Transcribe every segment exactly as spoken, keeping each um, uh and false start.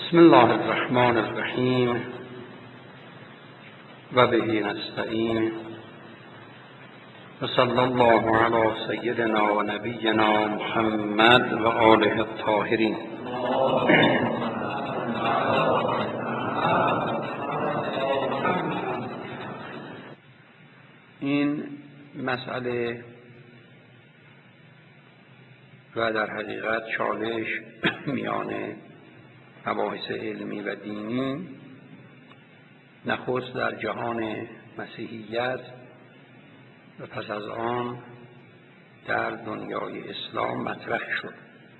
بسم الله الرحمن الرحیم و به نستعین و صلی الله علی سیدنا و نبینا محمد و آله الطاهرین. این مسئله و در حقیقت چالش میان مباحث علمی و دینی نخست در جهان مسیحیت و پس از آن در دنیای اسلام مطرح شد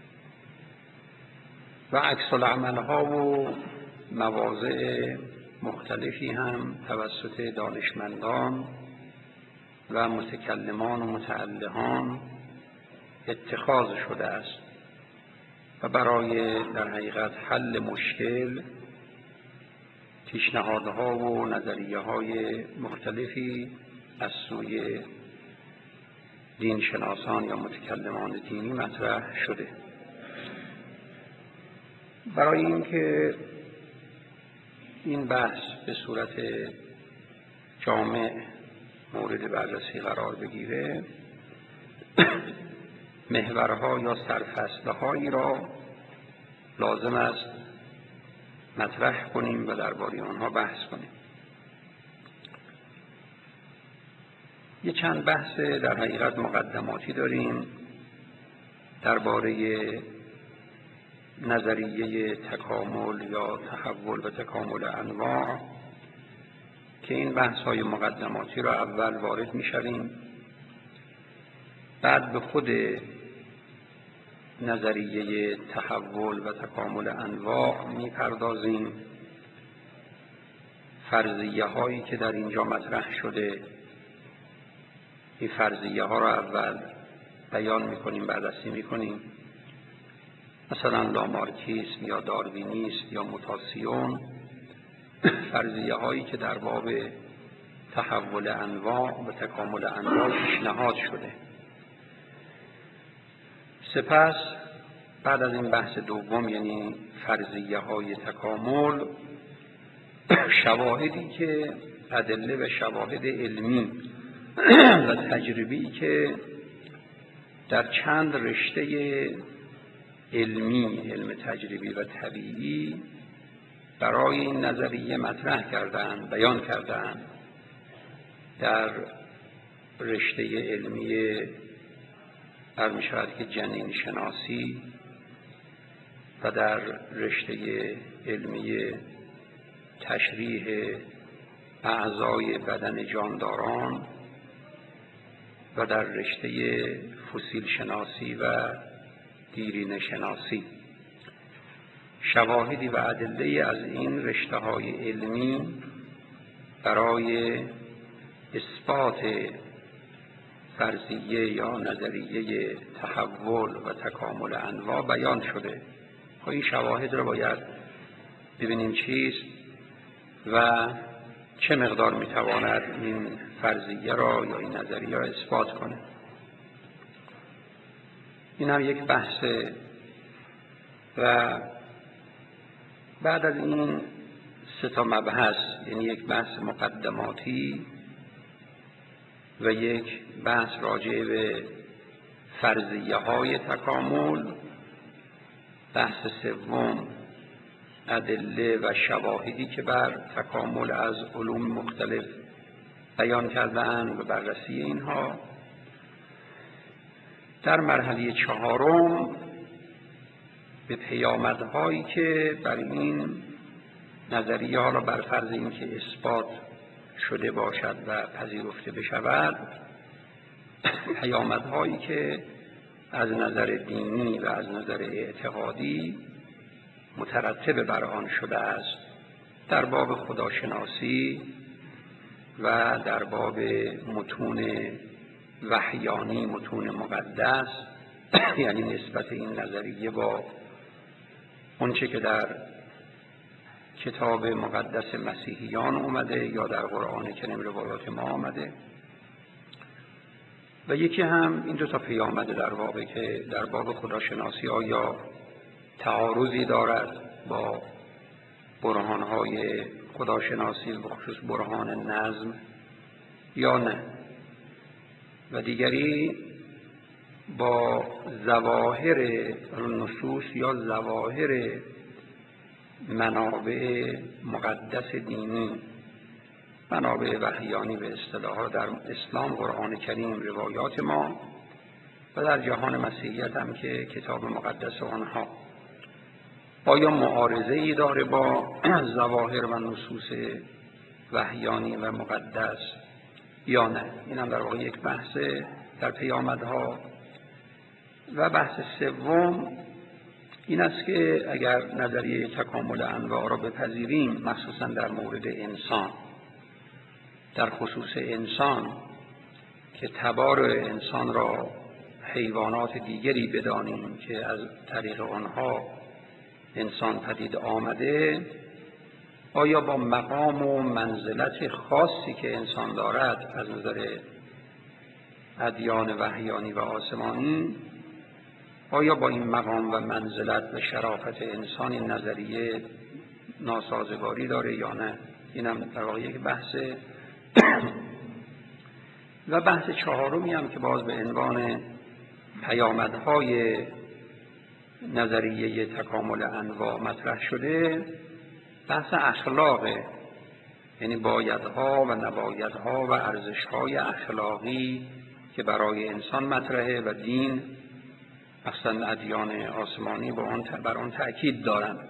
و عکس العمل‌ها و مواضع مختلفی هم توسط دانشمندان و متکلمان و متعلهان اتخاذ شده است و برای در حقیقت حل مشکل پیشنهادها و نظریه‌های مختلفی از سوی دینشناسان یا متکلمان دینی مطرح شده. برای اینکه این بحث به صورت جامع مورد بررسی قرار بگیره، محورها یا سرفصل‌هایی را لازم است مطرح کنیم و درباره آنها بحث کنیم. یه چند بحث در حقیقت مقدماتی داریم درباره نظریه تکامل یا تحول و تکامل انواع که این بحث‌های مقدماتی را اول وارد می‌شویم، بعد به خود نظریه تحول و تکامل انواع می‌پردازیم، فرضیه هایی که در اینجا مطرح شده این فرضیه ها را اول بیان می‌کنیم، بررسی می‌کنیم، مثلا لامارکیسم یا داروینیسم یا موتاسیون، فرضیه هایی که در باب تحول انواع و تکامل انواع پیشنهاد شده. سپس بعد از این بحث دوم یعنی فرضیه های تکامل، شواهدی که ادله و شواهد علمی و تجربی که در چند رشته علمی، علم تجربی و طبیعی برای این نظریه مطرح کردند، بیان کردند. در رشته علمی در می شود که جنین شناسی و در رشته علمی تشریح اعضای بدن جانداران و در رشته فسیل شناسی و دیرینه شناسی شواهدی و ادله از این رشته های علمی برای اثبات فرضیه یا نظریه تحول و تکامل انواع بیان شده. خب این شواهد را باید ببینیم چیست و چه مقدار میتواند این فرضیه را یا این نظریه را اثبات کنه. این هم یک بحثه و بعد از این سه تا مبحث، یعنی یک بحث مقدماتی و یک بحث راجع به فرضیه های تکامل، بحث سوم ادله و شواهدی که بر تکامل از علوم مختلف بیان کرده‌اند و بررسی اینها. در مرحله چهارم به پیامدهایی که بر این نظریه ها را بر فرض اینکه اثبات شده باشد و پذیرفته بشود، پیامدهایی که از نظر دینی و از نظر اعتقادی مترتب بر آن شده است در باب خداشناسی و در باب متون وحیانی، متون مقدس، یعنی نسبت این نظریه با اونچه که در کتاب مقدس مسیحیان اومده یا در قرآن کریم روایات ما آمده. و یکی هم این دو تا پیامد در واقع که در باب خداشناسی آیا تعارضی دارد با برهانهای خداشناسی به خصوص برهان نظم یا نه، و دیگری با ظواهر نصوص یا ظواهر منابع مقدس دینی، منابع وحیانی به اصطلاح در اسلام، قرآن کریم، روایات ما، و در جهان مسیحیت هم که کتاب مقدس آنها، آیا معارضه ای داره با ظواهر و نصوص وحیانی و مقدس یا نه؟ این هم در واقع یک بحث در پیامدها. و بحث سوم این است که اگر نظریه تکامل انواع را بپذیریم، مخصوصا در مورد انسان، در خصوص انسان که تبار انسان را حیوانات دیگری بدانیم که از طریق آنها انسان پدید آمده، آیا با مقام و منزلت خاصی که انسان دارد از نظر ادیان وحیانی و آسمانی، آیا با این مقام و منزلت و شرافت انسان این نظریه ناسازگاری داره یا نه؟ این هم در واقع یک بحثه. و بحث چهارمی هم که باز به عنوان پیامدهای نظریه تکامل انواع مطرح شده، بحث اخلاقه، یعنی بایدها و نبایدها و ارزشهای اخلاقی که برای انسان مطرحه و دین، مثلا ادیان آسمانی با آن بر آن تأکید دارند.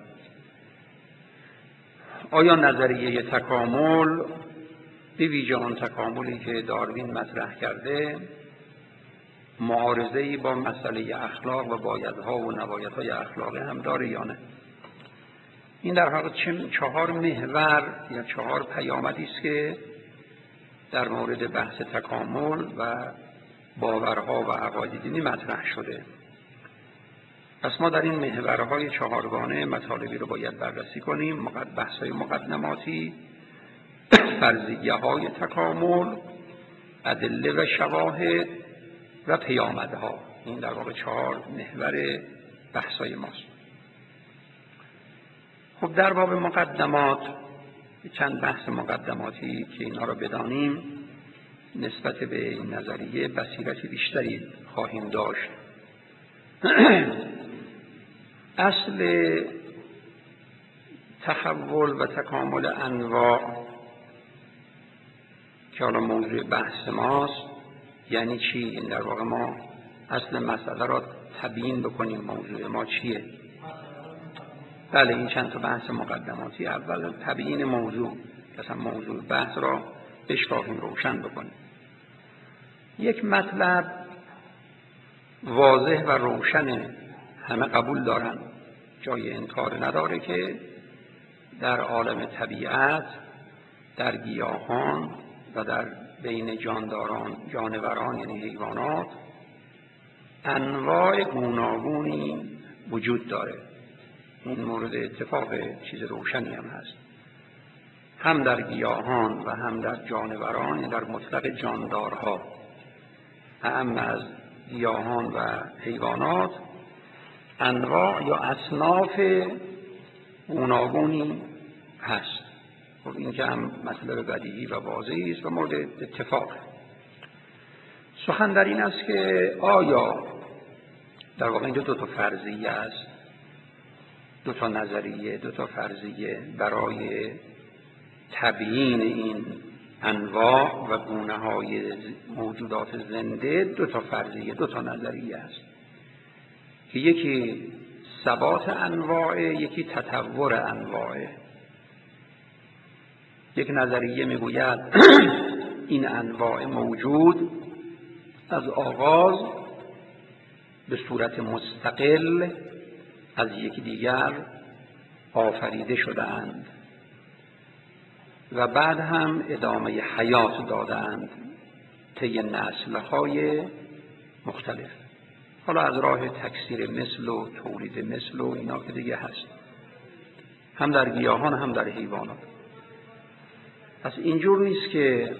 آیا نظریه تکامل به ویژه آن تکاملی که داروین مطرح کرده معارضه‌ای با مسئله اخلاق و بایدها و نبایدهای اخلاقی هم داره یا نه؟ این در حقیقت چهار محور یا چهار پیامدی است که در مورد بحث تکامل و باورها و عقاید دینی مطرح شده. پس ما در این محورهای چهارگانه مطالبی رو باید بررسی کنیم: بحث‌های مقدماتی، فرضیه های تکامل، ادله و شواهد و پیامدها. این در واقع چهار محور بحث‌های ماست. خب در باب مقدمات چند بحث مقدماتی که اینا رو بدانیم نسبت به این نظریه بصیرت بیشتری خواهیم داشت. اصل تحول و تکامل انواع که حالا موضوع بحث ماست یعنی چی؟ این در واقع ما اصل مسئله را تبیین بکنیم. موضوع ما چیه؟ بله، این چند تا بحث مقدماتی. اول تبیین موضوع، مثلا موضوع بحث را بشکافیم، روشن بکنیم. یک مطلب واضح و روشن، همه قبول دارن، جای انکار نداره که در عالم طبیعت، در گیاهان و در بین جانداران، جانوران یعنی حیوانات، انواع گوناگونی وجود داره. این مورد اتفاق چیز روشنی هم هست، هم در گیاهان و هم در جانوران، یعنی در مطلق جاندارها، هم از گیاهان و حیوانات انواع یا اصناف گوناگونی هست. خب این که هم مطلب بدیهی و واضحی است و مورد اتفاق. سخن در این است که آیا در واقع اینجا دو تا فرضیه است، دو تا نظریه، دو تا فرضیه برای تبیین این انواع و گونه‌های موجودات زنده. دو تا فرضیه، دو تا نظریه است که یکی ثبات انواع، یکی تطور انواع. یک نظریه میگوید این انواع موجود از آغاز به صورت مستقل از یکی دیگر آفریده شده‌اند و بعد هم ادامه حیات دادند طی نسل‌های مختلف. حالا از راه تکثیر مثل و تولید مثل و اینا که دیگه هست، هم در گیاهان هم در حیوانات. پس اینجور نیست که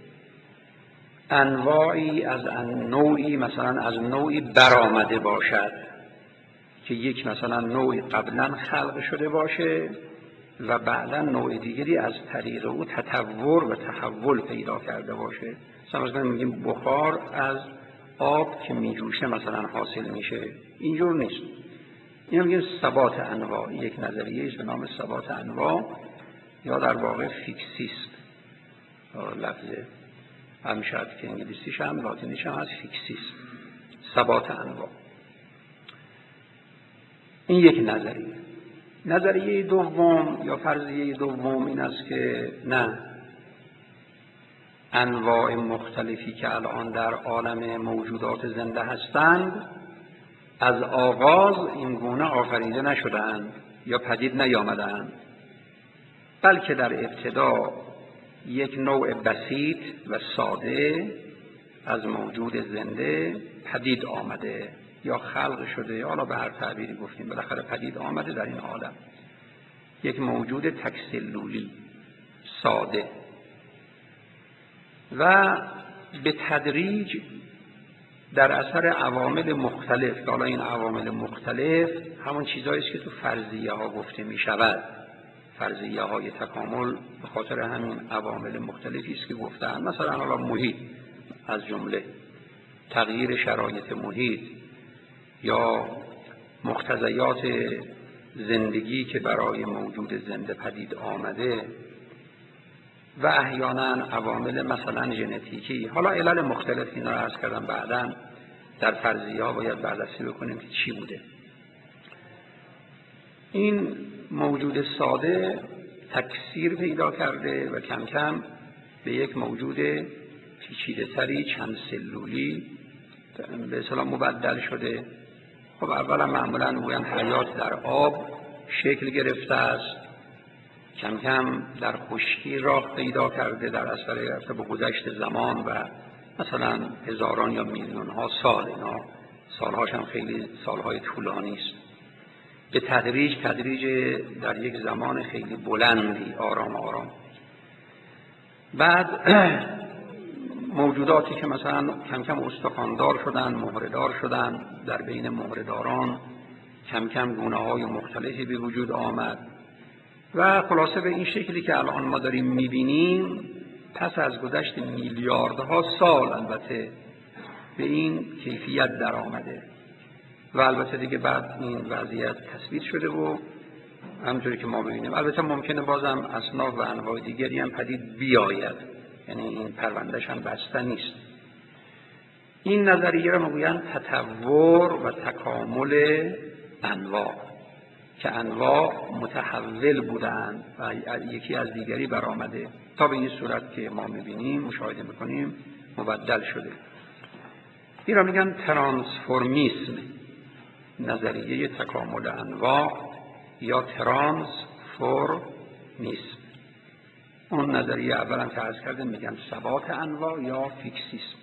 انواعی از نوعی مثلا از نوعی برآمده باشد که یک مثلا نوعی قبلا خلق شده باشه و بعدا نوع دیگری از طریق او تطور و تحول پیدا کرده باشه. مثلا میگیم بخار از آب که میجوشه مثلا حاصل میشه، اینجور نیست. این میگیم ثبات انواع، یک نظریه است به نام ثبات انواع یا در واقع فیکسیست. لفظ هم شاید که انگلیسیش هم لاتینیش هم هست فیکسیست، ثبات انواع. این یک نظریه. نظریه دوم یا فرضیه دوم این است که نه، انواع مختلفی که الان در عالم موجودات زنده هستند از آغاز این گونه آفریده نشدند یا پدید نیامدند، بلکه در ابتدا یک نوع بسیط و ساده از موجود زنده پدید آمده یا خلق شده، حالا به هر تعبیری گفتیم، بالاخره پدید آمده در این عالم. یک موجود تکسلولی ساده و به تدریج در اثر عوامل مختلف، حالا این عوامل مختلف همون چیزایی است که تو فرضیه ها گفته می شود. فرضیه های تکامل به خاطر همین عوامل مختلفی است که گفتن. مثلا حالا محیط از جمله، تغییر شرایط محیط یا مقتضیات زندگی که برای موجود زنده پدید آمده و احیانا عوامل مثلا ژنتیکی. حالا علل مختلف اینا رو عرض کردم، بعداً در فرضیه ها باید بررسی بکنیم که چی بوده. این موجود ساده تکثیر پیدا کرده و کم کم به یک موجود پیچیده تری چند سلولی به اصطلاح مبدل شده. خب اولا معمولا میگن حیات در آب شکل گرفته است، کم کم در خشکی راه پیدا کرده در اثر به گذشت زمان و مثلا هزاران یا میلیون ها سال، اینا سالهاش هم خیلی سالهای طولانی است. به تدریج تدریج در یک زمان خیلی بلندی آرام آرام بعد موجوداتی که مثلا کم کم استخواندار شدن، مهره‌دار شدن، در بین مهره‌داران کم کم گونه‌های مختلفی به وجود آمد و خلاصه به این شکلی که الان ما داریم می‌بینیم پس از گذشت میلیاردها سال البته به این کیفیت در آمده و البته دیگه بعد این وضعیت تثبیت شده و همونطوری که ما ببینیم. البته ممکنه بازم اصناف و انواع دیگری هم پدید بیاید، یعنی این پروندهش هم بسته نیست. این نظریه رو میگویند تطور و تکامل انواع، که انواع متحول بودند و یکی از دیگری برآمده تا به این صورت که ما میبینیم مشاهده میکنیم مبدل شده. این را میگن ترانسفورمیسم، نظریه تکامل انواع یا ترانسفورمیسم. اون نظریه اولا که عرض کردیم میگن ثبات انواع یا فیکسیسم.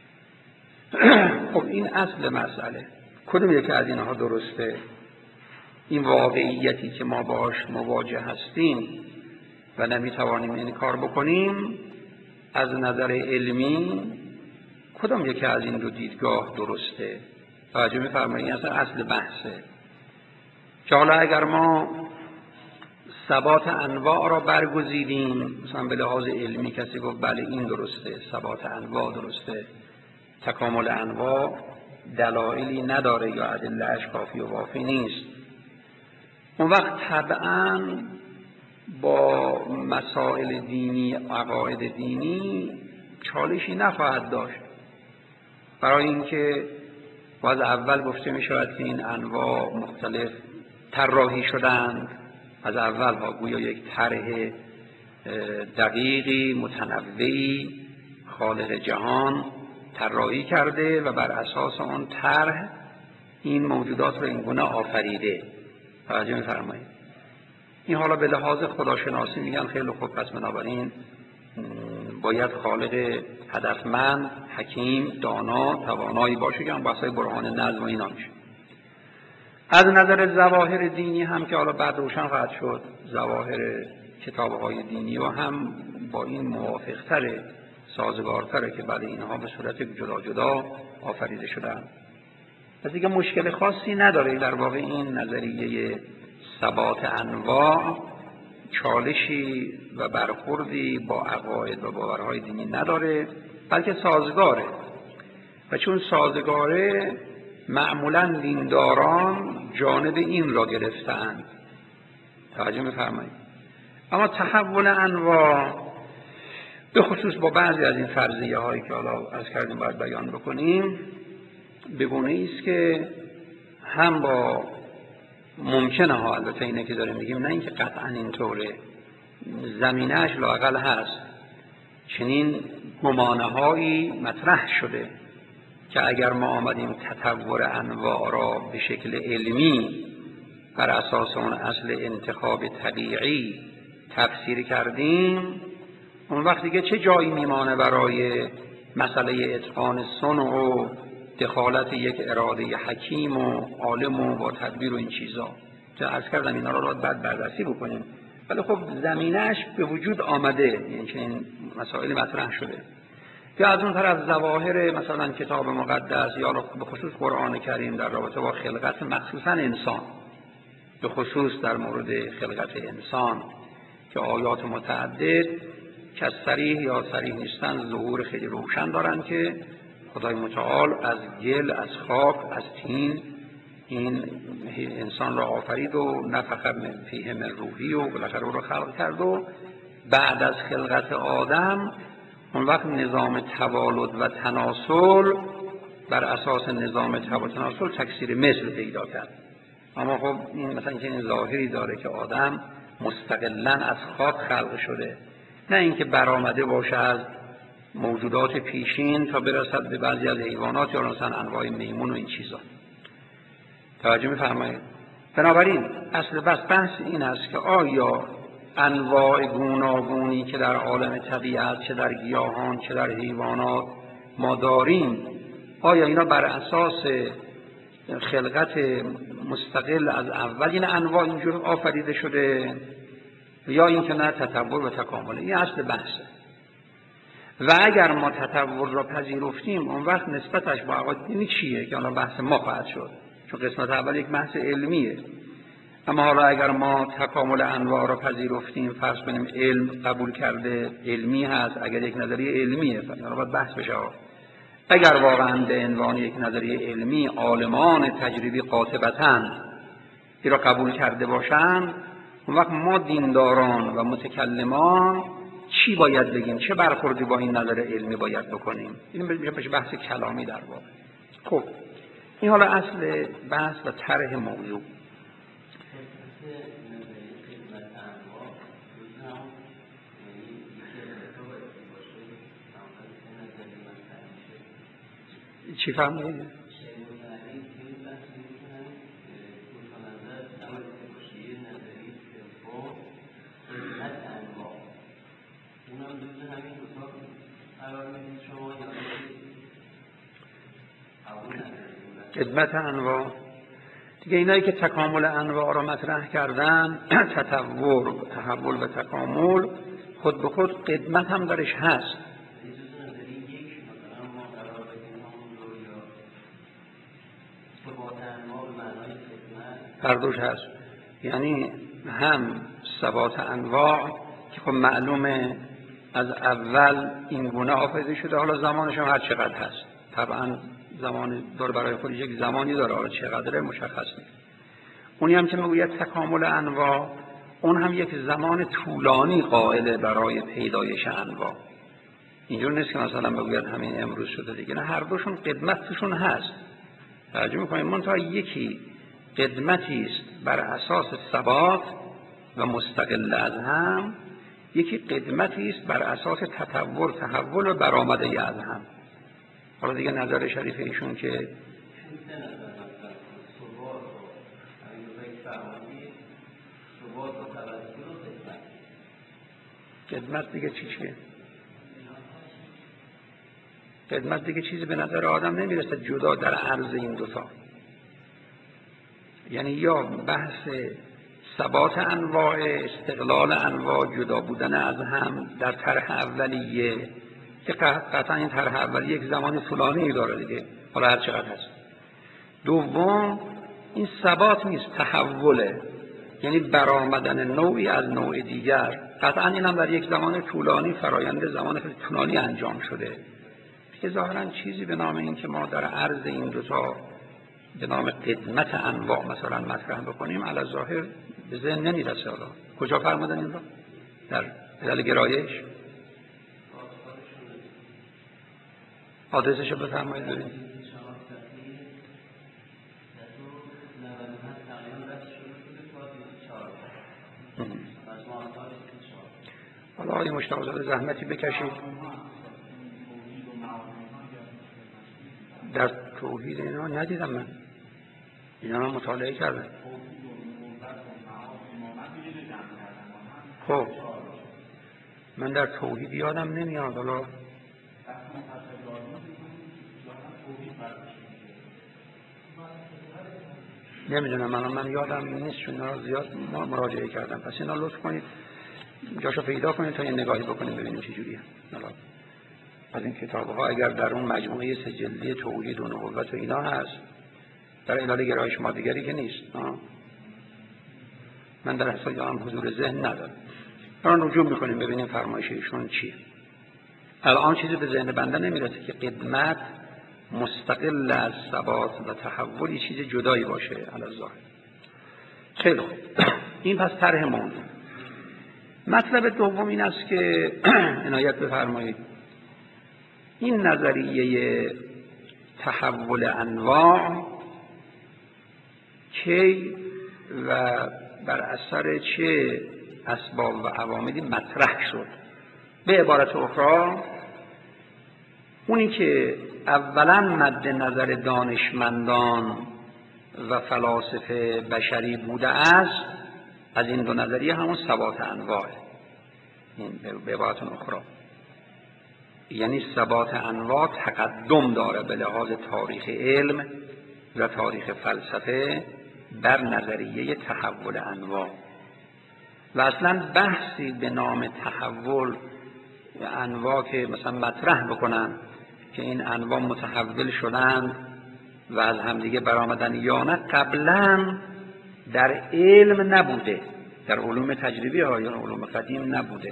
خب این اصل مسئله. کدوم یکی از اینها درسته؟ این واقعیتی که ما باش مواجه هستیم و نمیتوانیم این کار بکنیم، از نظر علمی کدوم یکی از این دو دیدگاه درسته؟ توجه می‌فرمایید؟ اصلا اصل بحثه که حالا اگر ما ثبات انواع را برگزیدیم، مثلا به لحاظ علمی کسی گفت بله این درسته، ثبات انواع درسته، تکامل انواع دلایلی نداره یا ادله‌اش کافی و وافی نیست، اون وقت طبعاً با مسائل دینی، عقاید دینی چالشی نخواهد داشت. برای اینکه باز اول گفته می شود که این انواع مختلف طراحی شدند، از اول ها گویا یک طرح دقیقی متنوعی خالق جهان طراحی کرده و بر اساس اون طرح این موجودات رو این گونه آفریده. توجه می‌فرمایید؟ این حالا به لحاظ خداشناسی میگن خیلی خوب، پس بنابراین باید خالق هدفمند، حکیم، دانا، توانایی باشه که هم بحثای برهان نظم و اینا میشه. از نظر ظواهر دینی هم که حالا بعد روشن خواهد شد، ظواهر کتاب‌های دینی و هم با این موافق‌تره، سازگارتره که بعد اینها به صورت جدا جدا آفریده شدن. پس دیگه مشکل خاصی نداره در واقع این نظریه ثبات انواع چالشی و برخوردی با عقاید و باورهای دینی نداره، بلکه سازگاره. و چون سازگاره معمولاً دینداران جانب این را گرفتند. توجه می‌فرمایید. اما تحول انواع به خصوص با بعضی از این فرضیه هایی که حالا عرض کردیم باید بیان بکنیم، به گونه‌ای است که هم با ممکنه ها، البته اینه که داریم میگیم نه اینکه قطعا اینطوره، زمینه‌اش لااقل هست، چنین گمانه هایی مطرح شده که اگر ما آمدیم تطور انواع را به شکل علمی بر اساس اون اصل انتخاب طبیعی تفسیر کردیم، اون وقت دیگه چه جایی میمانه برای مسئله اتقان صنع و دخالت یک اراده حکیم و عالم و با تدبیر و این چیزا که عرض کردم اینا رو باید بعد بررسی بکنیم. ولی خب زمینه‌اش به وجود آمده، یعنی چنین مسائل مطرح شده. یا از اون طرف ظواهر مثلا کتاب مقدس یا به خصوص قرآن کریم در رابطه با خلقت مخصوصا انسان، به خصوص در مورد خلقت انسان که آیات متعدد که از صریح یا صریح نیستن ظهور خیلی روشن دارن که خدای متعال از گل، از خاک، از طین این انسان را آفرید و نفخ فیه من روحی و بالاخره او را خلق کرد و بعد از خلقت آدم اون وقت نظام توالد و تناسل بر اساس نظام توالد و تناسل تکثیر مثل پیدا کرد. اما خب این مثلا که این ظاهری داره که آدم مستقلاً از خاک خلق شده، نه اینکه برآمده باشه از موجودات پیشین تا برسد به بعضی از حیوانات یا مثلا انواع میمون و این چیزا. توجه می‌فرمایید؟ بنابراین اصل بس بحث این است که آیا انواع گوناگونی که در عالم طبیعت، چه در گیاهان چه در حیوانات ما داریم، آیا اینا بر اساس خلقت مستقل از اول این انواع اینجور آفریده شده یا اینکه نه تطور و تکامل؟ این اصل بحثه. و اگر ما تطور را پذیرفتیم اون وقت نسبتش با عقاید دینی چیه که الان بحث ما خواهد شد، چون قسمت اول یک بحث علمیه. اما حالا اگر ما تکامل انواع را پذیرفتیم، فرض کنیم علم قبول کرده علمی هست، اگر یک نظریه علمیه فعلا باید بحث بشه. اگر واقعا به عنوان یک نظریه علمی عالمان تجربی قاطبتاً این را قبول کرده باشند، اون وقت ما دینداران و متکلمان چی باید بگیم، چه برخوردی با این نظر علمی باید بکنیم؟ این میشه بحث کلامی در واقع. خب این حالا اصل بحث و طرح موضوع. چی فهمیدید؟ خدمت انواع دیگه، اینایی که تکامل انواع را مطرح کردن، تطور، تحول و تکامل خود به خود خدمت هم درش هست. هر دوش هست، یعنی هم ثبات انواع که خب معلومه از اول این گونه آفریده شده، حالا زمانش هم هر چقدر هست، طبعا زمان داره برای خودش یک زمانی داره، حالا چقدره مشخص نیست. اونی هم که میگوید تکامل انواع، اون هم یک زمان طولانی قائله برای پیدایش انواع. اینجور نیست که مثلا بگوید همین امروز شده دیگه، نه، هر دوشون قدمت توشون هست. توجه می‌کنید؟ منتها یکی قدمتی است بر اساس ثبات و مستقل از هم، یکی قدمتی است بر اساس تطور، تحول و برآمده از هم. حالا دیگه نظر شریف ایشون که قدمت دیگه چی چیه؟ قدمت دیگه چیزی به نظر آدم نمیرسه جدا در عرض این دوتا. یعنی یا بحث ثبات انواع، استقلال انواع، جدا بودن از هم در طرح اولیه که قطعا این طرح اولیه یک زمان طولانی داره دیگه، حالا هر چقدر هست. دوم این ثبات نیست، تحوله. یعنی برآمدن نوعی از نوع دیگر. قطعا این هم در یک زمان طولانی، فرایند زمان طولانی انجام شده که ظاهرا چیزی به نام این که ما در عرض این دوتا به نام قدمت انواع مثلا مطرح بکنیم علی ظاهر به ذهن نمیرسه. حالا کجا فرمودن این را؟ در علل گرایش آدرسشو بفرمایید ببینید. حالا آقای مشتاق زاده زحمتی بکشید در توحید اینا ندیدم من، اینا من مطالعه کردم. خب من در توحید یادم نمیاد. حالا نمیدونم، من من یادم نیست چون اینا زیاد مراجعه کردم. پس اینا لطف کنید جاشو پیدا کنید تا یه نگاهی بکنیم ببینیم چه جوریه. حالا از این کتاب‌ها اگر در اون مجموعه سه جلدی توحید و نبوت و اینا هست، در علل گرایش ما دیگری که نیست. آه. من در اصل هم حضور ذهن ندارم. الان رجوع میکنیم ببینیم فرمایش ایشون چیه. الان چیزی به ذهن بنده نمیرسه که قدمت مستقل از ثبات و تحول یه چیز جدایی باشه علی ظاهر. خیلی خوب. این پس طرح موضوع. مطلب دوم این است که عنایت بفرمایید این نظریه تحول انواع کی و بر اثر چه اسباب و عواملی مطرح شد. به عبارت اخرى اونی که اولا مد نظر دانشمندان و فلاسفه بشری بوده است از این دو نظریه همون ثبات انواع. این به عبارت اخرى یعنی ثبات انواع تقدم داره به لحاظ تاریخ علم و تاریخ فلسفه بر نظریه تحول انواع. و اصلا بحثی به نام تحول انواع که مثلا مطرح بکنن که این انواع متحول شدند و از همدیگه برآمدن یا نه قبلا در علم نبوده، در علوم تجربی ها یا علوم قدیم نبوده.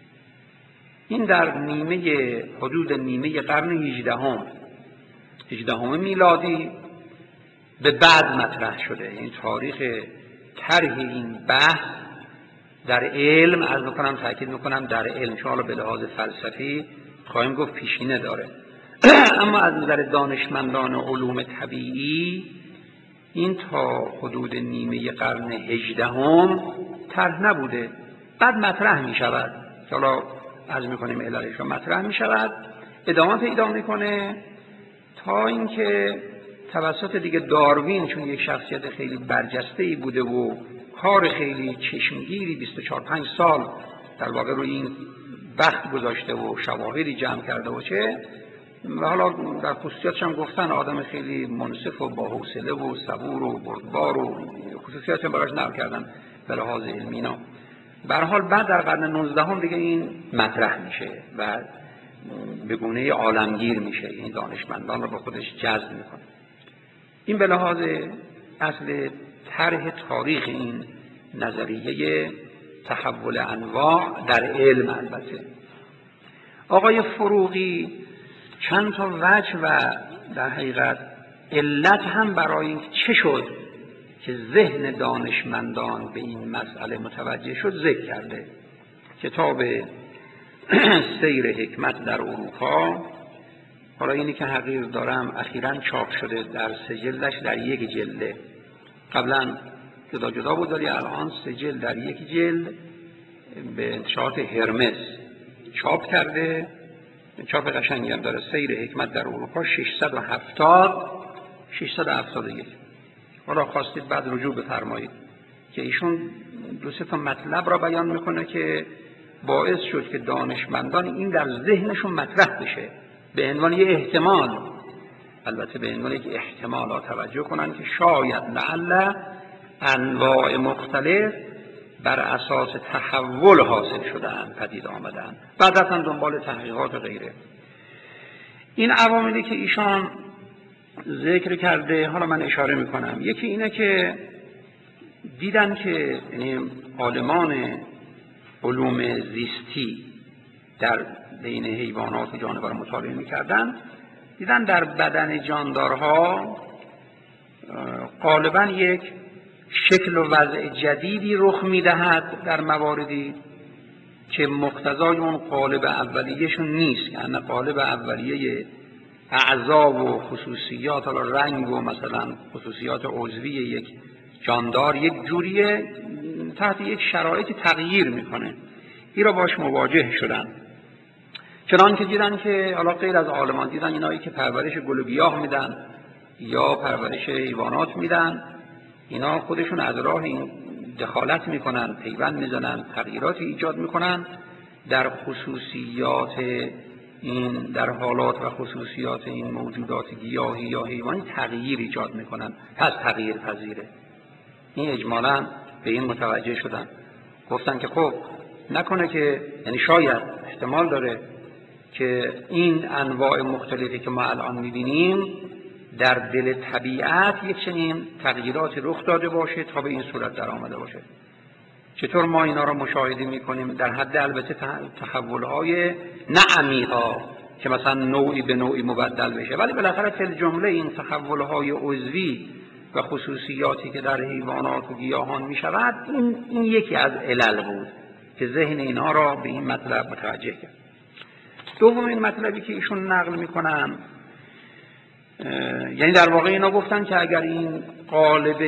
این در نیمه حدود نیمه قرن هجدهم هجدهم میلادی به بعد مطرح شده. این تاریخ طرح این بحث در علم، عرض میکنم تاکید میکنم در علم، چون حالا به لحاظ فلسفی خواهیم گفت پیشینه داره اما از نظر دانشمندان علوم طبیعی این تا حدود نیمه قرن هجدهم طرح نبوده. بعد مطرح میشود که حالا عرض میکنیم علتش رو مطرح میشود، ادامه پیدا میکنه تا اینکه توسط دیگه داروین، چون یک شخصیت خیلی برجسته‌ای بوده و کار خیلی چشمگیری بیست و چهار پنج سال در واقع روی این وقت گذاشته و شواهدی جمع کرده و چه و حالا در خصوصیاتش هم گفتن آدم خیلی منصف و با حوصله و صبور و بردبار و خصوصیاتش هم براش نقل کردن به لحاظ علمی. اینا به هر حال بعد در قرن نوزدهم دیگه این مطرح میشه و به گونه عالمگیر میشه، این دانشمندان رو به خودش جذب میکنه. این به لحاظ اصل طرح تاریخ این نظریه تحول انواع در علم. البته آقای فروغی چند تا وجه و در حقیقت علت هم برای این چه شد که ذهن دانشمندان به این مسئله متوجه شد ذکر کرده. کتاب سیر حکمت در اروپا، حالا اینی که حقیر دارم اخیراً چاپ شده در سه جلدش در یک جلده، قبلا جدا جدا بود ولی الان سه جلد در یک جلد به انتشارات هرمس چاپ کرده. چاپ قشنگی هم داره، سیر حکمت در اروپا ششصد و هفتاد ششصد و هفتاد و یک. حالا خواستید بعد رجوع بفرمایید که ایشون دو سه تا مطلب را بیان میکنه که باعث شد که دانشمندان این در ذهنشون مطرح بشه به عنوان یه احتمال، البته به عنوان یک احتمال ها توجه کنن که شاید لعل انواع مختلف بر اساس تحول حاصل شدن، پدید آمدن، بعد رفتن دنبال تحقیقات و غیره. این عواملی که ایشان ذکر کرده حالا من اشاره میکنم. یکی اینه که دیدن که یعنی عالمان علوم زیستی در بین حیوانات و جانور مطالعه می‌کردن، دیدن در بدن جاندارها غالباً یک شکل و وضع جدیدی رخ می‌دهد در مواردی که مقتضای اون قالب اولیه‌شون نیست، یعنی قالب اولیه اعضا و خصوصیات، حالا رنگ و مثلا خصوصیات عضوی یک جاندار یک جوریه، تحت یک شرایط تغییر میکنه. این را باش مواجه شدن، چنان که دیدن که حالا غیر از عالمان دیدن اینایی که پرورش گل و گیاه میدن یا پرورش حیوانات میدن، اینا خودشون از راه این دخالت میکنن، پیوند میزنن، تغییراتی ایجاد میکنن در خصوصیات این، در حالات و خصوصیات این موجودات گیاهی یا حیوانی تغییر ایجاد میکنن، پس تغییر پذیره. این اجمالاً به این متوجه شدن، گفتن که خب نکنه که، یعنی شاید احتمال داره که این انواع مختلفی که ما الان میبینیم در دل طبیعت یک چنین تغییراتی رخ داده باشه تا به این صورت در آمده باشه. چطور ما اینا را مشاهده میکنیم؟ در حد البته تحولهای نه عمیقا که مثلا نوعی به نوعی مبدل بشه، ولی بالاخره فی الجمله این تحولهای عضوی و خصوصیاتی که در حیوانات و گیاهان میشود، این, این یکی از علل بود که ذهن اینها را به این مطلب متوجه کرد. دومین مطلبی که ایشون نقل میکنن، یعنی در واقع اینا گفتن که اگر این قالب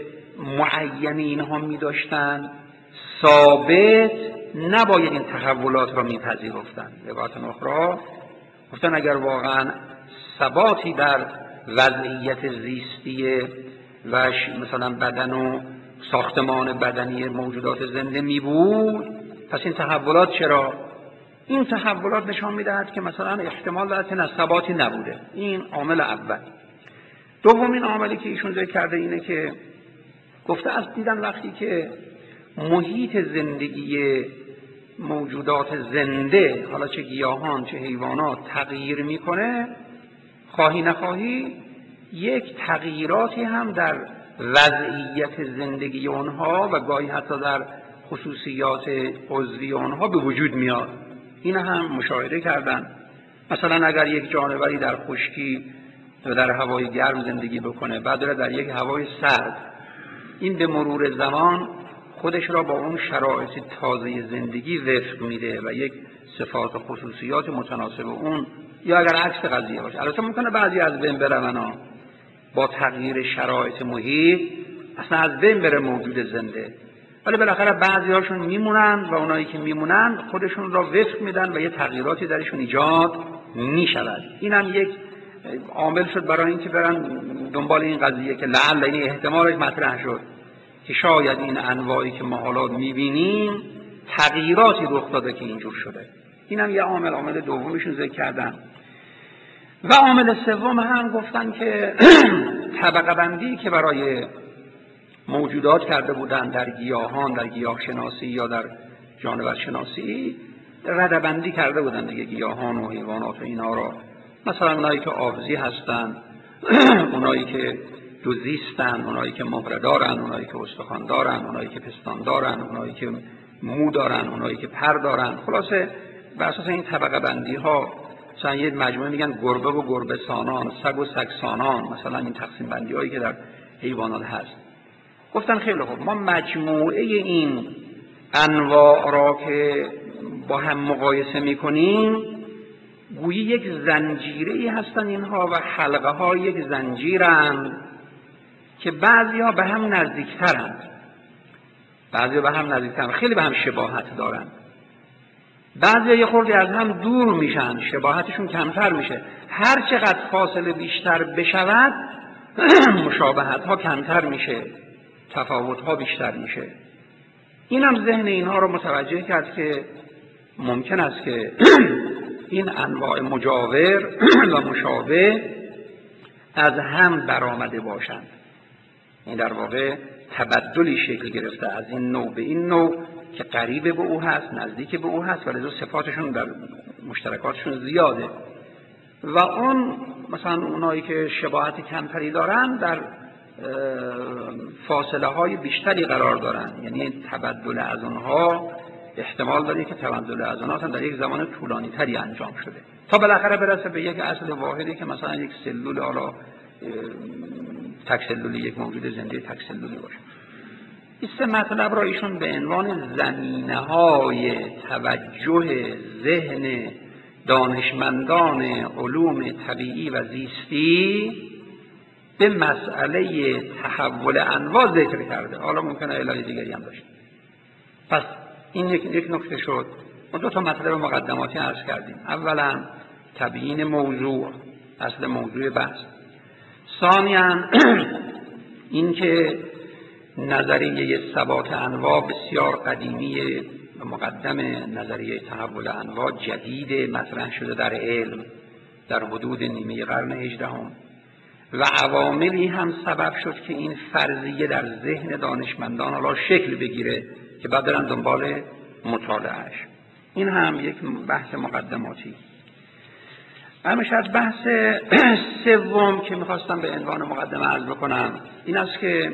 معینی اینها می داشتن ثابت، نباید این تحولات را میپذیرفتن. به عبارت اخرى گفتن اگر واقعا ثباتی در وضعیت زیستی و مثلا بدن و ساختمان بدنی موجودات زنده می بود، پس این تحولات چرا؟ این تحولات نشان میدهد که مثلا احتمال دارد که ثباتی نبوده. این عامل اول. دومین عاملی که ایشون ذکر کرده اینه که گفته از دیدن وقتی که محیط زندگی موجودات زنده، حالا چه گیاهان چه حیوانات، تغییر میکنه، خواهی نخواهی یک تغییراتی هم در وضعیت زندگی اونها و گاهی حتی در خصوصیات عضوی اونها به وجود میاد. این هم مشاهده کردن. مثلا اگر یک جانوری در خشکی و در هوای گرم زندگی بکنه، بعد در یک هوای سرد، این به مرور زمان خودش را با اون شرایط تازه زندگی وفق میده و یک صفات و خصوصیات متناسب اون، یا اگر عکس قضیه باشه. البته ممکنه بعضی از بین برن با تغییر شرایط محیط اصلا از بین بره موجود زنده، ولی بالاخره بعضی هاشون میمونن و اونایی که میمونن خودشون را وفق میدن و یه تغییراتی درشون ایجاد میشود. این هم یک عامل شد برای اینکه برن دنبال این قضیه که لعل این احتمالش مطرح شد که شاید این انواعی که ما حالا میبینیم تغییراتی رخ داده که اینجور شده. این هم یه عامل، عامل دومیشون ذکر کردن. و عامل سوم هم گفتن که طبقه بندی که برای موجودات کرده بودن در گیاهان، در گیاه شناسی یا در جانور شناسی، رده بندی کرده بودن دیگه گیاهان و حیوانات و اینا را. مثلا اونایی که آبزی هستن، اونایی که دوزیستن، اونایی که مهره دارن، اونایی که استخوان دارن، اونایی که پستان دارن، اونایی که مو دارن، اونایی که پر دارن. خلاصه بر اساس این طبقه بندی ها مثلا یه مجموعه میگن گربه و گربه سانان، سگ و سگ سانان، مثلا این تقسیم بندی هایی که در حیوانات هست. گفتن خیلی خوب، ما مجموعه این انواع را که با هم مقایسه میکنیم، گویی یک زنجیره‌ای هستن اینها و حلقه ها یک زنجیرند که بعضی ها به هم نزدیکترند، بعضی ها به هم نزدیکترند، خیلی به هم شباهت دارند، بعضی ها یه خورده از هم دور میشن، شباهتشون کمتر میشه. هر چقدر فاصله بیشتر بشود مشابهت ها کمتر میشه، تفاوت ها بیشتر میشه. اینم ذهن اینها رو متوجه کرد که ممکن است که این انواع مجاور و مشابه از هم برآمده باشند. این در واقع تبدلی شکل گرفته از این نوع به این نوع که قریب به او هست، نزدیک به او هست، ولی صفاتشون در مشترکاتشون زیاده. و اون مثلا اونایی که شباهت کمتری دارن در فاصله های بیشتری قرار دارن، یعنی تبدل از اونها احتمال داره که تبدل از اونها در یک زمان طولانی تری انجام شده تا بالاخره برسه به یک اصل واحدی که مثلا یک سلول، حالا تک سلولی، یک موجود زنده تک سلولی باشه. این سه مطلب را ایشون به عنوان زمینه‌های توجه ذهن دانشمندان علوم طبیعی و زیستی به مسئله تحول انواع ذکر کرده. حالا ممکنه علل دیگری هم داشته. پس این یک یک نکته شد. ما دو تا مطلب مقدماتی عرض کردیم. اولا تبیین موضوع، اصل موضوع بحث. ثانیاً اینکه نظریه ثبات انواع بسیار قدیمی و مقدم نظریه تحول انواع جدید مطرح شده در علم در حدود نیمه قرن هجدهم و عواملی هم سبب شد که این فرضیه در ذهن دانشمندان حالا شکل بگیره که بعد برن دنبال مطالعهش. این هم یک بحث مقدماتی. اما شاید بحث سوم که میخواستم به عنوان مقدمه عرض بکنم این است که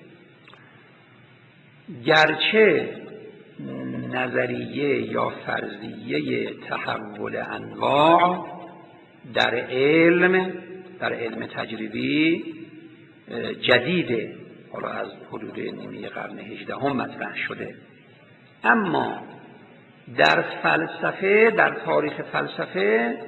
گرچه نظریه یا فرضیه تحول انواع در علم در علم تجربی جدیده، حالا از حدود نیمه قرن هجدهم مطرح شده، اما در فلسفه، در تاریخ فلسفه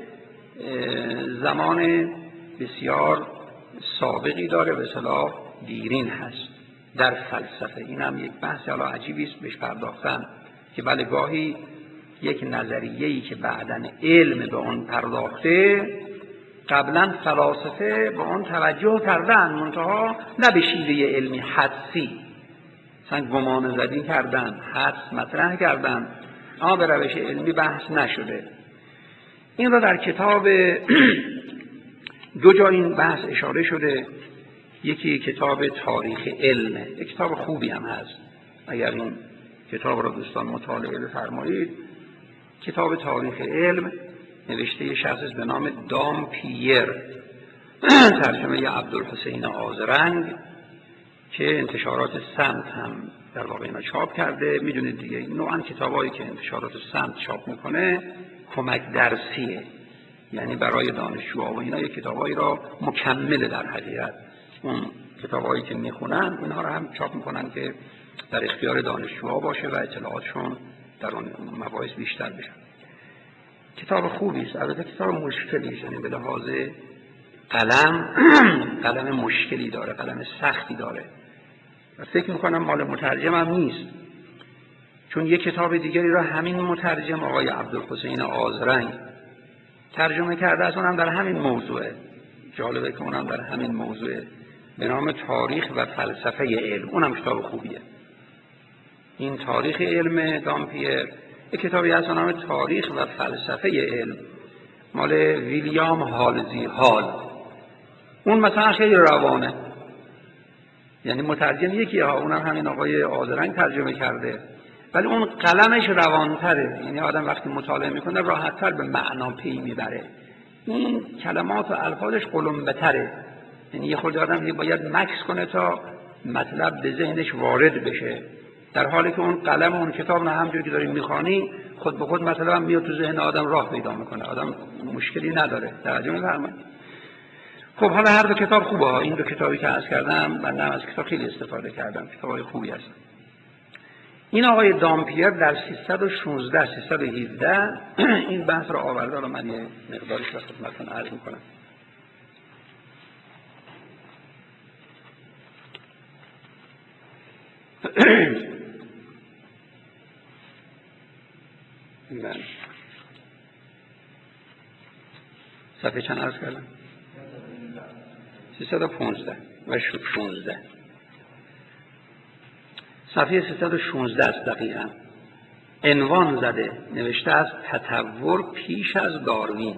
زمان بسیار سابقی داره، به اصطلاح دیرین هست در فلسفه. این هم یک بحث حالا عجیبی است بهش پرداختن که بله گاهی یک نظریه‌ای که بعداً علم به اون پرداخته قبلا فلاسفه به اون توجه کردن، منتها نه به شیوه علمی حدسی، مثلا گمان زدی کردن، حدس مطرح کردن، اما به روش علمی بحث نشده. این را در کتاب دو جا این بحث اشاره شده. یکی کتاب تاریخ علم، یک کتاب خوبی هم هست، اگر این کتاب را دوستان مطالعه بفرمایید. کتاب تاریخ علم نوشته شخصی به نام دامپیر، ترجمه عبدالحسین آذرنگ که انتشارات سمت هم در واقع اینا چاپ کرده. میدونید دیگه نوعاً کتابایی که انتشارات سمت چاپ میکنه کمک درسیه، یعنی برای دانشجوها و اینا یک کتابایی را مکمله در حقیقت. اون کتابایی که میخونن اینها را هم چاپ میکنن که در اختیار دانشجوها باشه و اطلاعاتشون در اون مباحث بیشتر بشه. کتاب خوبی است، البته کتاب مشکلی است، یعنی به لحاظ قلم قلم مشکلی داره، قلم سختی داره و فکر میکنم مال مترجم هم نیست، چون یک کتاب دیگری را همین مترجم آقای عبدالحسین آذرنگ ترجمه کرده است، اونم در همین موضوعه. جالبه که اونم در همین موضوعه، به نام تاریخ و فلسفه علم. اونم کتاب خوبیه. این تاریخ علم دامپیر یک کتابی هست به نام تاریخ و فلسفه علم، مال ویلیام هالزی هال. اون مثلا خیلی روانه، یعنی مترجم یکی ها، اونم همین آقای آذرنگ ترجمه کرده، ولی اون قلمش روانتره، یعنی آدم وقتی مطالعه میکنه راحتتر به معنا پی میبره. این کلمات و الفاظش قلمبه تره، یعنی یه خورده آدم باید مکس کنه تا مطلب به ذهنش وارد بشه، در حالی که اون قلم و اون کتاب نه همجوری که داریم میخوانی خود به خود مثلا میاد تو ذهن آدم راه پیدا میکنه، آدم مشکلی نداره. توجه می‌فرمایید؟ خب حالا هر دو کتاب خوبه ها. این دو کتابی که عرض کردم من از کتاب خیلی استفاده کردم، کتابای خوبی هستن. این آقای دامپیر در سیصد و شانزده سیصد و هفده این بحث رو آورده، رو من یه مقدارش رو خدمتتون عرض میکنم. من صفحه چند عرض کردم؟ سیصد و پانزده و شانزده. صفحه سیصد و شانزده است دقیقا. عنوان زده، نوشته است تطور پیش از داروین.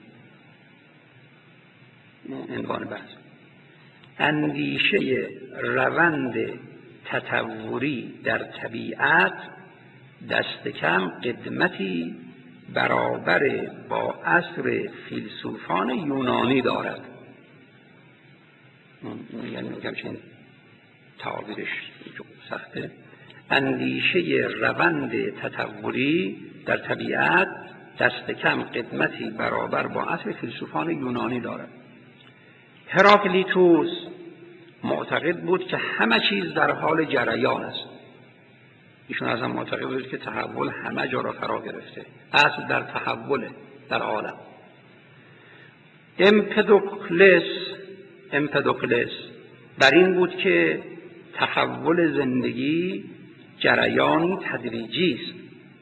عنوان بحث اندیشه روند تطوری در طبیعت دست کم قدمتی برابر با عصر فیلسوفان یونانی دارد. یعنی همچنین تعابیرش سخته، اندیشه روند تطوری در طبیعت دست کم قدمتی برابر با اصل فیلسوفان یونانی دارد. هراکلیتوس معتقد بود که همه چیز در حال جریان است. ایشون اصلا معتقد بود که تحول همه جا را فرا گرفته، اصل در تحول در عالم. امپدوکلس امپدوکلس بر این بود که تحول زندگی جریانی تدریجی است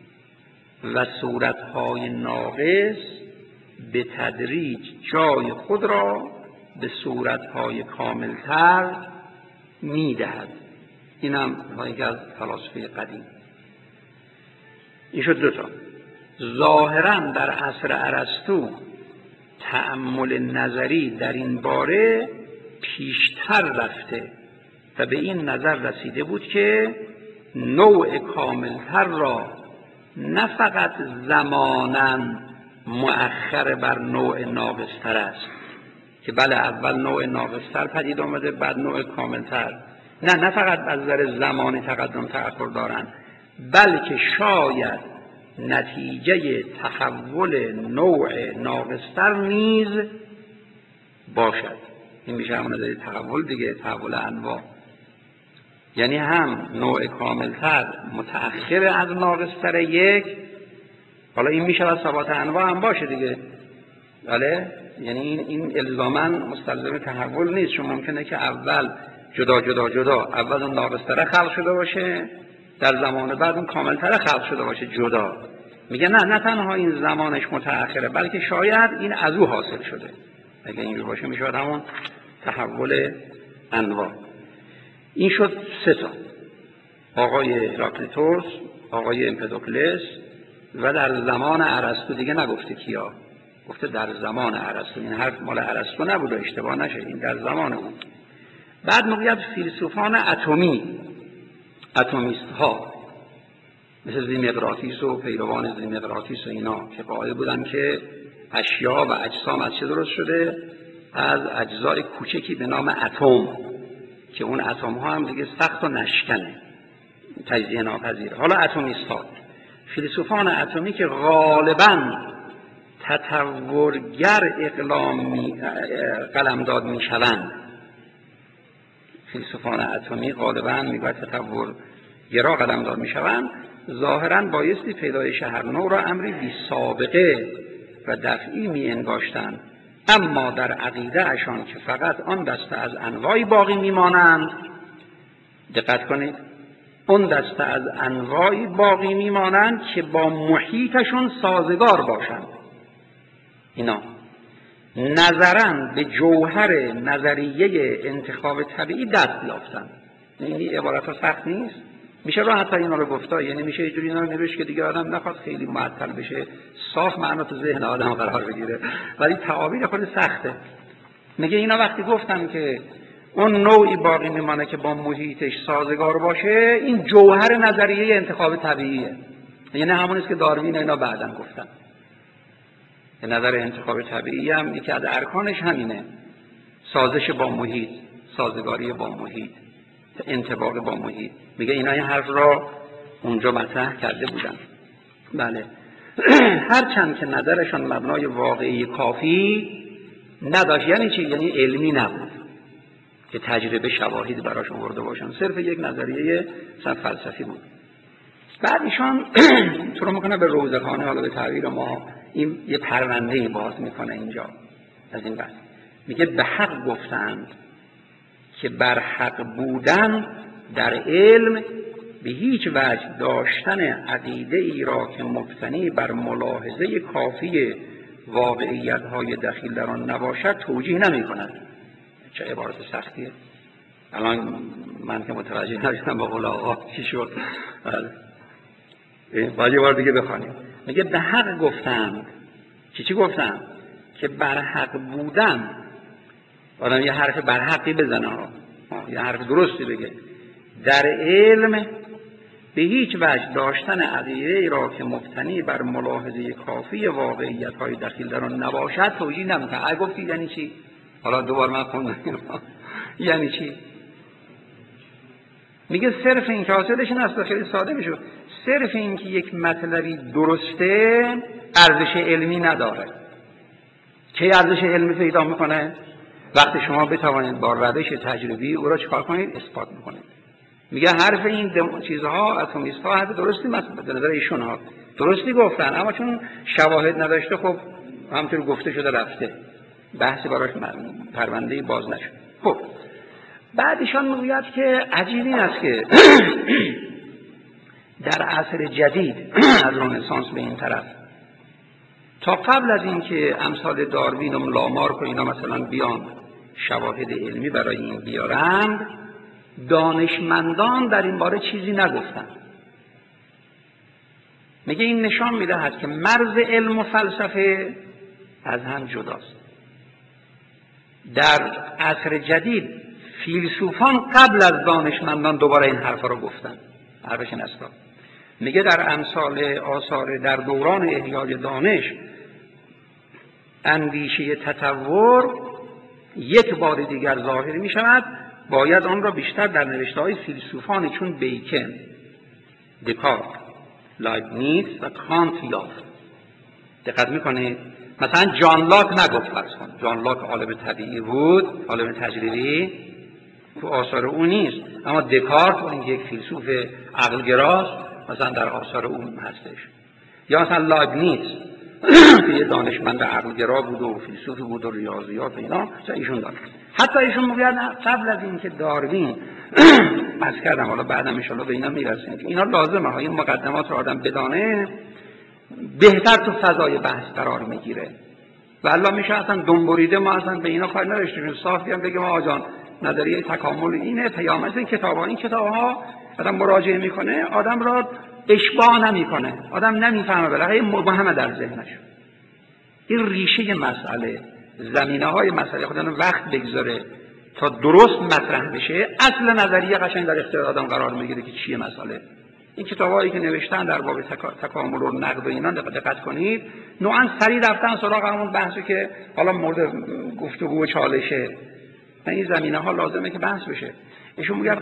و صورتهای ناقص به تدریج جای خود را به صورتهای کاملتر میدهد. این هم یکی از فلاسفه قدیم. این شد دوتا. ظاهراً در عصر ارسطو تأمل نظری در این باره پیشتر رفته و به این نظر رسیده بود که نوع کاملتر را نه فقط زماناً مؤخر بر نوع ناقصتر است که بله اول نوع ناقصتر پدید آمده بعد نوع کاملتر، نه نه فقط از نظر زمانی تقدم تأخر دارند، بلکه شاید نتیجه تحول نوع ناقصتر نیز باشد. این میشه همون نظر تحول دیگه، تحول انواع، یعنی هم نوع کاملتر متأخر از ناقصتر یک، حالا این میشه از ثبات انواع هم باشه دیگه، بله، یعنی این این الزاماً مستلزم تحول نیست، چون ممکنه که اول جدا جدا جدا اول اون ناقصتر خلق شده باشه، در زمان بعد اون کاملتر خلق شده باشه جدا. میگه نه نه تنها این زمانش متأخره بلکه شاید این از او حاصل شده. اگه اینجور باشه میشه همون تحول انواع. این شد سه تا، آقای هراکلیتوس، آقای امپدوکلس و در زمان ارسطو. دیگه نگفته کیا، گفته در زمان ارسطو. این حرف مال ارسطو نبود، اشتباه نشه، این در زمان اون. بعد میگه فیلسوفان اتمی، اتمیست ها مثل زیمقراطیس و پیروان زیمقراطیس و اینا که قائل بودن که اشیا و اجسام از چه درست شده؟ از اجزای کوچکی به نام اتم، که اون اتم ها هم دیگه سخت و نشکنه، تجزیه ناپذیره. حالا اتمیست ها، فیلسوفان اتمی که غالباً تطورگر اقلام قلمداد می شوند. فیلسوفان اتمی غالباً میگوید تطورگرا قلمداد می شوند. ظاهراً بایستی پیدایش هر نوع را امری بی سابقه و دفعی می انگاشتند، اما در عقیده اشان که فقط آن دسته از انواعی باقی می مانند، دقت کنید، اون دسته از انواعی باقی می مانند که با محیطشون سازگار باشند. اینا نظراً به جوهر نظریه انتخاب طبیعی دست یافتند. این عبارت ها سخت نیست، میشه را حتی اینا رو گفتا، یعنی میشه یه جوری اینا رو نوشت که دیگه آدم نخواد خیلی معطل بشه، صاف معنا تو ذهن آدم قرار بگیره، ولی تعابیر خود سخته. میگه اینا وقتی گفتم که اون نوعی باقی میمانه که با محیطش سازگار باشه، این جوهر نظریه انتخاب طبیعیه، یعنی همونیست که داروین اینا بعداً گفتن. نظر انتخاب طبیعی هم یکی از ارکانش همینه، سازش با محیط، سازگاری با محیط، انطباق با محیط. میگه اینا این حرف را اونجا مطرح کرده بودن. بله هرچند که نظرشان مبنای واقعی کافی نداشت. یعنی چی؟ یعنی علمی نبود که تجربه شواهد براش آورده باشن، صرف یک نظریه فلسفی بود. بعد ایشان شروع میکنه به روزخانه، حالا به تعبیر ما این یه پرونده‌ای باز میکنه اینجا از این بعد. میگه به حق گفتند که بر حق بودن در علم به هیچ وجه داشتن عقیده ای را که مبتنی بر ملاحظه کافی واقعیت های دخیل در آن نباشد توجیه نمی کند. چه عبارت سختیه. الان من که متوجه نشدم با قول آقا چی شد. باید یه بار دیگه بخوانیم. میگه به حق گفتند. چی چی گفتند؟ که بر حق بودن، آدم یه حرف بر حقی بزنه ها، یه حرف درستی بگه، در علم به هیچ وجه داشتن عقیده ای را که مبتنی بر ملاحظه کافی واقعیت های دخیل در آن نباشد توجیه نمیکنه. اگه گفتی یعنی چی؟ حالا دوباره من خوندم یعنی چی؟ میگه صرف این که حاصلش این است، خیلی ساده میشه، صرف این که یک مطلبی درسته ارزش علمی نداره. چه ارزش علمی پیدا میکنه؟ وقتی شما بتوانید با روش تجربی او را چکار کنید؟ اثبات میکنید. میگه حرف این چیزها اتمیست ها حرف درستی مثلا به نظر ایشون ها درستی گفتن، اما چون شواهد نداشته خب همونطور گفته شده رفته، بحثی براش پرونده باز نشد. خب بعد ایشان میگوید که عجیب این است که در عصر جدید از رنسانس به این طرف تا قبل از اینکه امثال داروین و لامارک و اینا مثلا بیان شواهد علمی برای این بیارند، دانشمندان در این باره چیزی نگفتند. میگه این نشان میدهد که مرز علم و فلسفه از هم جداست. در عصر جدید فیلسوفان قبل از دانشمندان دوباره این حرفا رو گفتن. حرفش این است. میگه در امثال آثار در دوران احیای دانش اندیشه تطور یک بار دیگر ظاهر می شود، باید آن را بیشتر در نوشته های فیلسوفانی چون بیکن، دکارت، لایبنیتس و کانت یافت. دقت میکنید؟ مثلا جان لاک نگفت فرض کن. جان لاک عالم طبیعی بود، عالم تجربی، تو آثار او نیست، اما دکارت این یک فیلسوف عقلگراست مثلا در آثار او هستش. یا مثلا لایبنیتس که یه دانشمند عقلگرا بود و فیلسوفی بود و ریاضیات و اینا، ایشون داشت. حتی ایشون میگن قبل از اینکه داروین بس کردم، حالا بعدم ان شاءالله به اینا میرسیم که اینا لازمه ها، این مقدمات رو آدم بدانه بهتر تو فضای بحث قرار میگیره. و الله میشه اصلا دنبریده ما اصلا به اینا کار نداشتیم، صاف بیان بگیم آقا جان نظریه تکامل اینه، پیامد این کتاب‌ها این کتاب‌ها آدم مراجعه میکنه آدم را اشباع نمیکنه، آدم نمیفهمه، بالاخره مبهمه در ذهنش. این ریشه مسئله، زمینه‌های مسئله خودن وقت بگذاره تا درست مطرح بشه، اصل نظریه قشنگ در اختیار آدم قرار میگیره که چیه مسئله. این کتابایی که نوشتن در باب تکامل و نقد و اینا دقت کنید، نوعاً سریع رفتن سراغ همون بحثی که حالا مورد گفتگو و چالشه. این زمینه‌ها لازمه که بحث بشه. ایشون میگه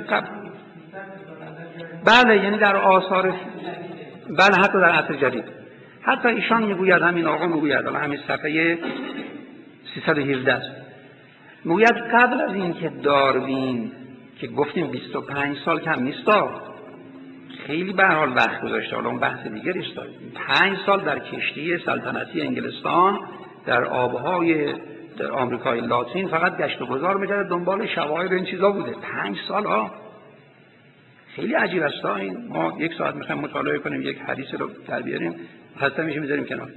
بله، یعنی در آثار، بله حتی در عصر جدید، حتی ایشان میگوید، همین آقا میگوید، حالا همین صفحه سیصد و هفده است، میگوید قبل از این که داروین که گفتیم بیست و پنج سال کم نیستا، خیلی به هر حال وقت گذاشته، حالا اون بحث دیگری است، پنج سال در کشتی سلطنتی انگلستان در آبهای در آمریکای لاتین فقط گشت و گذار می‌کرد، دنبال شواهد این چیزا بوده. پنج سال ها خیلی عجیب است. این ما یک ساعت می‌خوایم مطالعه کنیم یک حدیث رو در بیاریم، خسته میشیم می‌ذاریم کنار.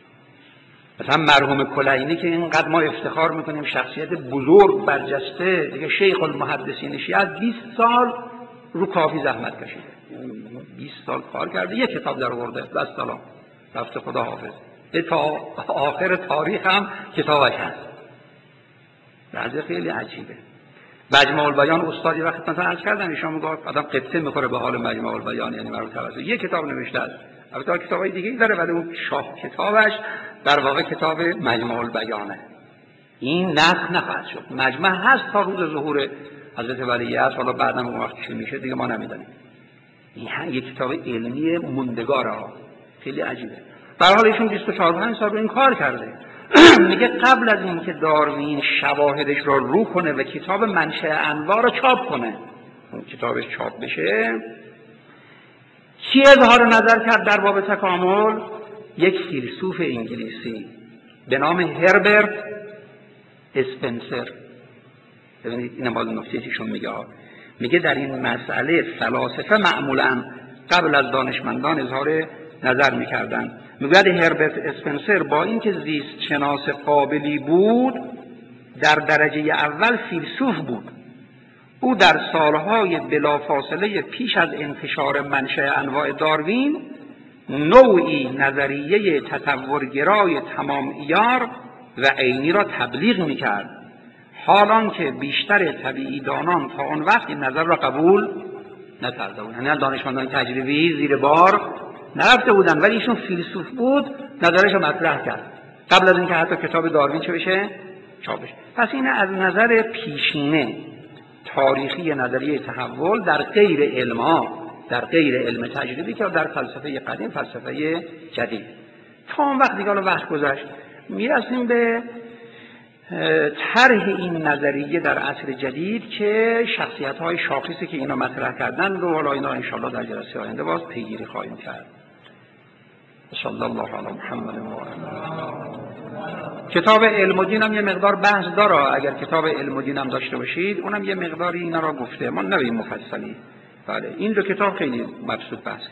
مثلا مرحوم کلینی که اینقدر ما افتخار می‌کنیم شخصیت بزرگ برجسته، دیگه شیخ المحدثین شیعه، از بیست سال رو کافی زحمت کشیده، بیست سال کار کرده، یک کتاب در آورده، بس سلام رفته خدا حافظ، تا آخر تاریخ هم کتابش هست. بعضی خیلی عجیبه. مجمع البیان استادی وقت مثلا عرض کردم، ایشون میگفت آدم قطعه میخوره به حال مجمع البیان، یعنی مرو توسط یک کتاب نوشته است، البته کتابای دیگه داره ولی اون شاه کتابش در واقع کتاب مجمع البیانه. این نسخ نخواهد شد، مجمع هست تا روز ظهور حضرت ولی است، حالا بعداً اون وقت چی میشه دیگه ما نمیدونیم. این یک کتاب علمی موندگاره ها، خیلی عجیبه. به هر حال ایشون بیست و چهار پنج سال رو این کار کرده. میگه قبل از اینکه داروین شواهدش را رو کنه و کتاب منشأ انواع رو چاپ کنه، اون کتابش چاپ بشه، کی اظهار نظر کرد در باب تکامل؟ یک فیلسوف انگلیسی به نام هربرت اسپنسر. ببینید این باز نکته ایشون میگه میگه در این مسئله فلاسفه معمولاً قبل از دانشمندان اظهار نظر میکردن. میگوید هربرت اسپنسر با اینکه زیست شناس قابلی بود، در درجه اول فیلسوف بود. او در سالهای بلافاصله پیش از انتشار منشأ انواع داروین نوعی نظریه تطورگرای تمام عیار و عینی را تبلیغ میکرد، حالان که بیشتر طبیعی دانان تا آن وقت این نظر را قبول نکرده بودند. یعنی دانشمندان تجربی زیر بار نرفته بودن، ولی ایشون فیلسوف بود، نظرش رو مطرح کرد قبل از اینکه حتی کتاب داروین چه بشه؟ چاپ بشه. پس این از نظر پیشینه تاریخی نظریه تحول در غیر علم ها، در غیر علم تجربی که در فلسفه قدیم، فلسفه جدید. تا اون وقت دیگه وقت گذشت، میرسیم به طرح این نظریه در عصر جدید که شخصیت‌های شاخصی که اینا مطرح کردن رو والا اینا انشاءالله در جلسه آینده باز پیگیری خواهیم کرد. صلی الله علی محمد و آله. کتاب علم و دین هم یه مقدار بحث داره، اگر کتاب علم و دین هم داشته باشید اونم یه مقداری اینا را گفته، ما نبیم مفصلی. بله این دو کتاب خیلی مبسوط بحث